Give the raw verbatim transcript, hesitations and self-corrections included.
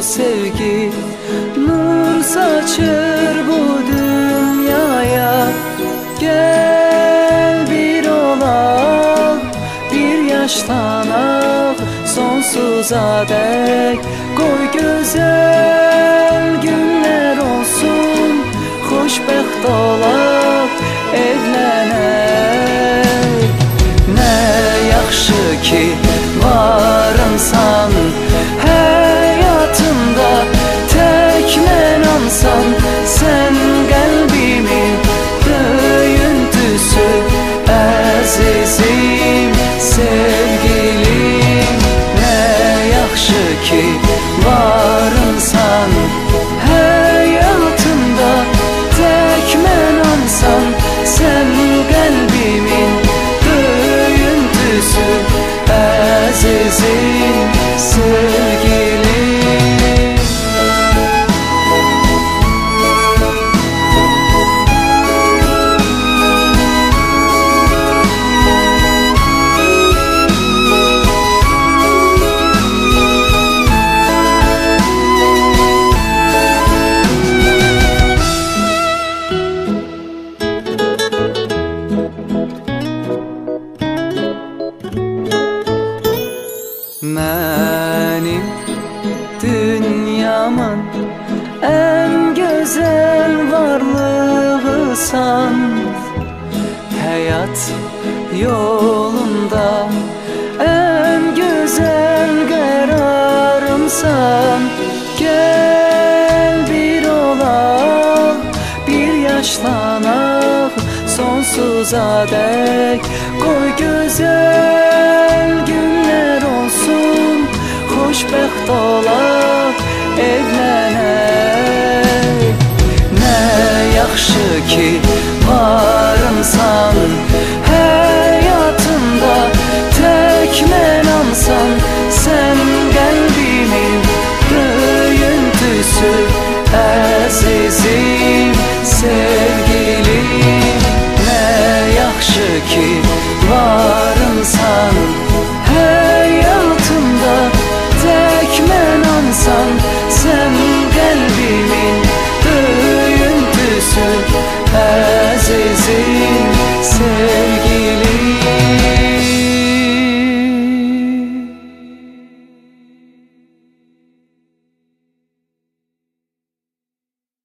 sevgi nur saçır bu dünyaya. Gel bir olaq, bir yaşlanaq sonsuza dek. Qoy gözəl günlər olsun, xoşbəxt olaq, evlənək. Nə yaxşı ki varınsan həyatımda, tək mənamsan. Sən qəlbimin döyüntüsü, əzizim, sevgilim. Nə yaxşı ki varınsan həyatımda, tək mənamsan. Sən qəlbimin döyüntüsü, əzizim, sevgilim. Mənim dünyamın ən gözəl varlığısan. Həyat yolunda ən gözəl qərarımsan. Gəl bir olaq, bir yaşlanaq sonsuza dek. Qoy gözəl günlər olsun, xoşbəxt olaq, evlənək. Nə yaxşı ki varınsan həyatımda, tək mənamsan. Sən qəlbimin döyüntüsü, əzizim.